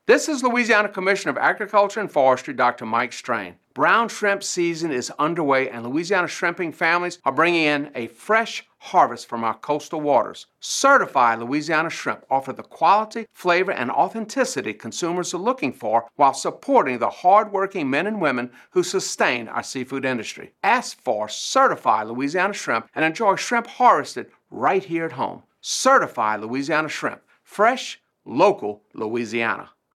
This is Louisiana Commissioner of Agriculture and Forestry, Dr. Mike Strain. Brown shrimp season is underway, and Louisiana shrimping families are bringing in a fresh harvest from our coastal waters. Certified Louisiana shrimp offer the quality, flavor, and authenticity consumers are looking for while supporting the hard-working men and women who sustain our seafood industry. Ask for Certified Louisiana shrimp and enjoy shrimp harvested right here at home. Certified Louisiana shrimp. Fresh, local Louisiana.